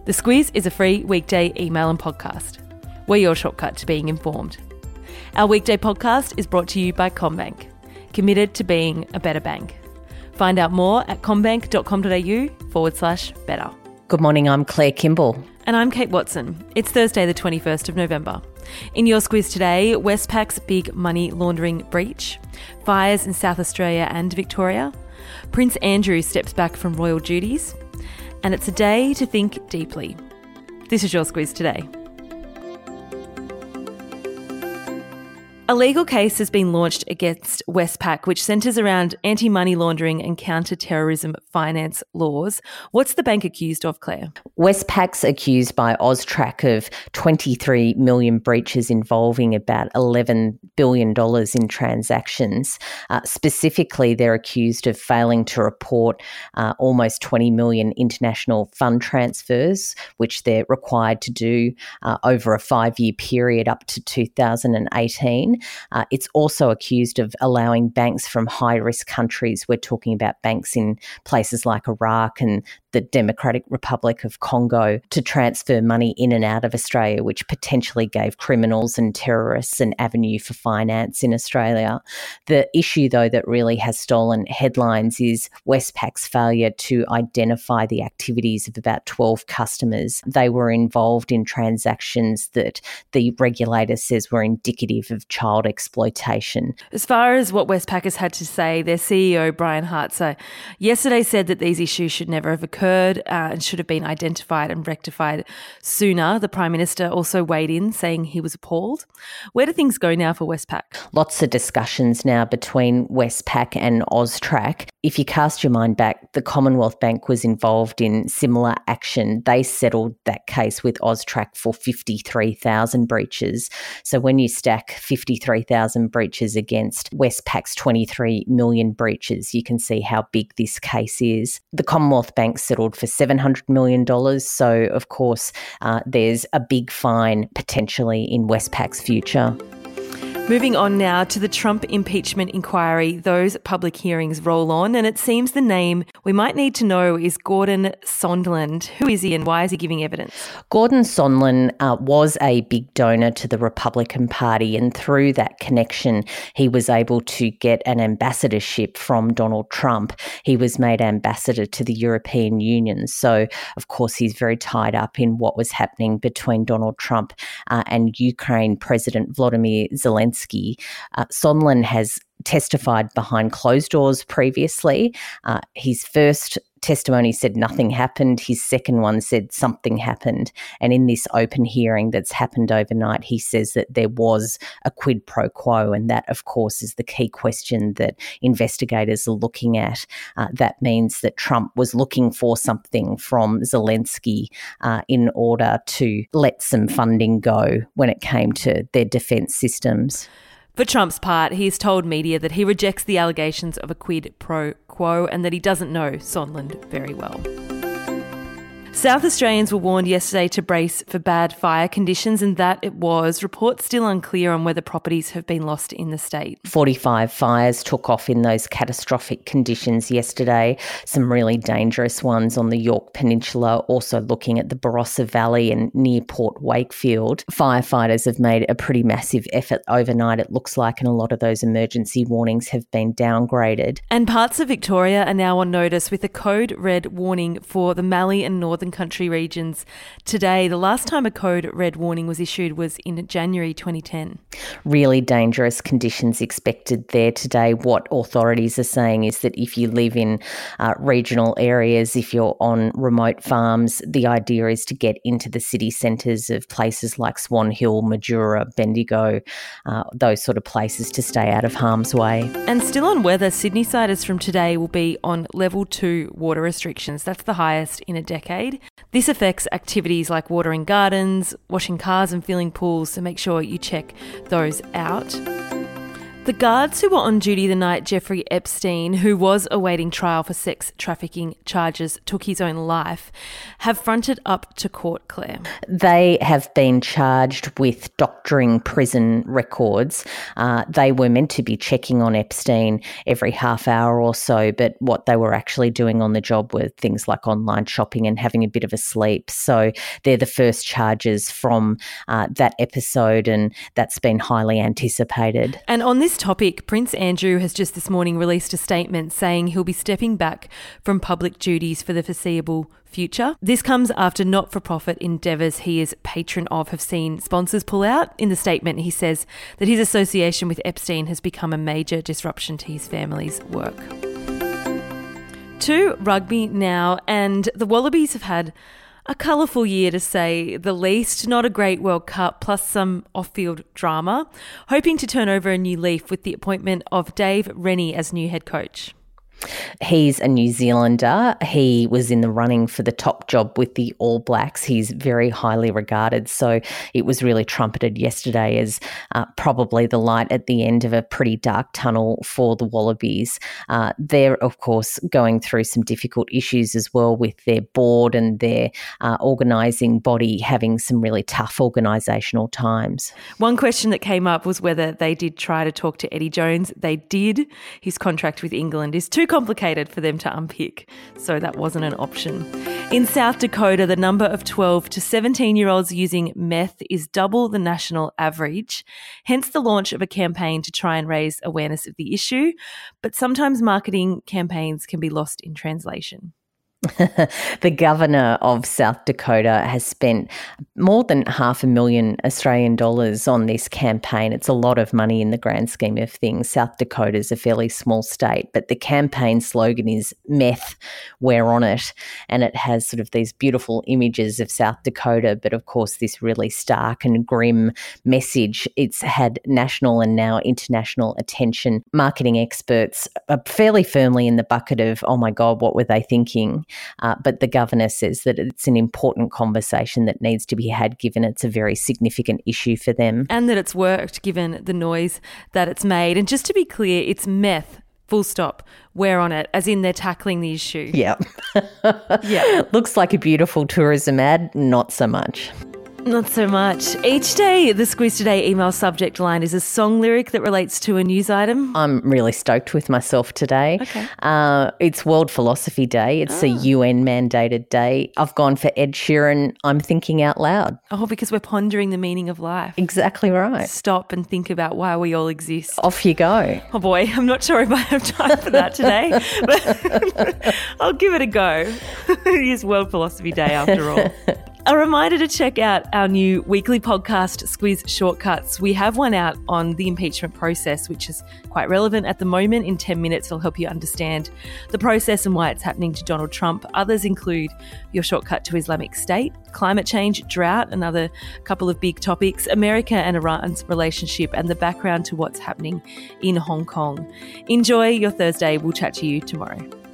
The Squiz is a free weekday email and podcast. We're your shortcut to being informed. Our weekday podcast is brought to you by CommBank, committed to being a better bank. Find out more at commbank.com.au/better. Good morning, I'm Claire Kimball. And I'm Kate Watson. It's Thursday the 21st of November. In your Squiz today, Westpac's big money laundering breach, fires in South Australia and Victoria, Prince Andrew steps back from royal duties, and it's a day to think deeply. This is your Squiz today. A legal case has been launched against Westpac, which centres around anti-money laundering and counter-terrorism finance laws. What's the bank accused of, Claire? Westpac's accused by AUSTRAC of 23 million breaches involving about $11 billion in transactions. Specifically, they're accused of failing to report almost 20 million international fund transfers, which they're required to do over a 5-year period up to 2018. It's also accused of allowing banks from high-risk countries. We're talking about banks in places like Iraq and the Democratic Republic of Congo to transfer money in and out of Australia, which potentially gave criminals and terrorists an avenue for finance in Australia. The issue, though, that really has stolen headlines is Westpac's failure to identify the activities of about 12 customers. They were involved in transactions that the regulator says were indicative of child exploitation. As far as what Westpac has had to say, their CEO, Brian Hartzer, yesterday said that these issues should never have occurred and should have been identified and rectified sooner. The Prime Minister also weighed in, saying he was appalled. Where do things go now for Westpac? Lots of discussions now between Westpac and AUSTRAC. If you cast your mind back, the Commonwealth Bank was involved in similar action. They settled that case with AUSTRAC for 53,000 breaches. So when you stack 53,000 breaches against Westpac's 23 million breaches, you can see how big this case is. The Commonwealth Bank settled for $700 million. So, of course, there's a big fine potentially in Westpac's future. Moving on now to the Trump impeachment inquiry. Those public hearings roll on, and it seems the name we might need to know is Gordon Sondland. Who is he and why is he giving evidence? Gordon Sondland was a big donor to the Republican Party, and through that connection, he was able to get an ambassadorship from Donald Trump. He was made ambassador to the European Union. So, of course, he's very tied up in what was happening between Donald Trump and Ukraine President Volodymyr Zelensky. Sondland has testified behind closed doors previously. His first testimony said nothing happened. His second one said something happened. And in this open hearing that's happened overnight, he says that there was a quid pro quo. And that, of course, is the key question that investigators are looking at. That means that Trump was looking for something from Zelensky in order to let some funding go when it came to their defence systems. For Trump's part, he's told media that he rejects the allegations of a quid pro quo and that he doesn't know Sondland very well. South Australians were warned yesterday to brace for bad fire conditions, and that it was. Reports still unclear on whether properties have been lost in the state. 45 fires took off in those catastrophic conditions yesterday, some really dangerous ones on the Yorke Peninsula, also looking at the Barossa Valley and near Port Wakefield. Firefighters have made a pretty massive effort overnight, it looks like, and a lot of those emergency warnings have been downgraded. And parts of Victoria are now on notice with a code red warning for the Mallee and Northern Country regions today. The last time a code red warning was issued was in January 2010. Really dangerous conditions expected there today. What authorities are saying is that if you live in regional areas, if you're on remote farms, the idea is to get into the city centres of places like Swan Hill, Majura, Bendigo, those sort of places to stay out of harm's way. And still on weather, Sydney-siders from today will be on level 2 water restrictions. That's the highest in a decade. This affects activities like watering gardens, washing cars and filling pools, so make sure you check those out. The guards who were on duty the night Jeffrey Epstein, who was awaiting trial for sex trafficking charges, took his own life, have fronted up to court, Claire. They have been charged with doctoring prison records. They were meant to be checking on Epstein every half hour or so, but what they were actually doing on the job were things like online shopping and having a bit of a sleep. So they're the first charges from that episode, and that's been highly anticipated. And on this topic, Prince Andrew has just this morning released a statement saying he'll be stepping back from public duties for the foreseeable future. This comes after not-for-profit endeavours he is patron of have seen sponsors pull out. In the statement, he says that his association with Epstein has become a major disruption to his family's work. To rugby now, and the Wallabies have had a colourful year, to say the least. Not a great World Cup, plus some off-field drama. Hoping to turn over a new leaf with the appointment of Dave Rennie as new head coach. He's a New Zealander. He was in the running for the top job with the All Blacks. He's very highly regarded. So it was really trumpeted yesterday as probably the light at the end of a pretty dark tunnel for the Wallabies. They're, of course, going through some difficult issues as well with their board and their organising body having some really tough organisational times. One question that came up was whether they did try to talk to Eddie Jones. They did. His contract with England is too complicated for them to unpick, so that wasn't an option. In South Dakota, the number of 12 to 17-year-olds using meth is double the national average, hence the launch of a campaign to try and raise awareness of the issue. But sometimes marketing campaigns can be lost in translation. The governor of South Dakota has spent more than $500,000 Australian dollars on this campaign. It's a lot of money in the grand scheme of things. South Dakota is a fairly small state, but the campaign slogan is "Meth, we're on it," and it has sort of these beautiful images of South Dakota, but of course this really stark and grim message. It's had national and now international attention. Marketing experts are fairly firmly in the bucket of, oh my God, what were they thinking? But the governor says that it's an important conversation that needs to be had, given it's a very significant issue for them. And that it's worked, given the noise that it's made. And just to be clear, it's meth, full stop. We're on it, as in they're tackling the issue. Yeah. Yeah. Looks like a beautiful tourism ad, not so much. Not so much. Each day, the Squiz Today email subject line is a song lyric that relates to a news item. I'm really stoked with myself today. Okay. It's World Philosophy Day. It's a UN-mandated day. I've gone for Ed Sheeran, I'm Thinking Out Loud. Oh, because we're pondering the meaning of life. Exactly right. Stop and think about why we all exist. Off you go. Oh boy, I'm not sure if I have time for that today, but I'll give it a go. It is World Philosophy Day after all. A reminder to check out our new weekly podcast, Squiz Shortcuts. We have one out on the impeachment process, which is quite relevant at the moment. In 10 minutes, it'll help you understand the process and why it's happening to Donald Trump. Others include your shortcut to Islamic State, climate change, drought, another couple of big topics, America and Iran's relationship, and the background to what's happening in Hong Kong. Enjoy your Thursday. We'll chat to you tomorrow.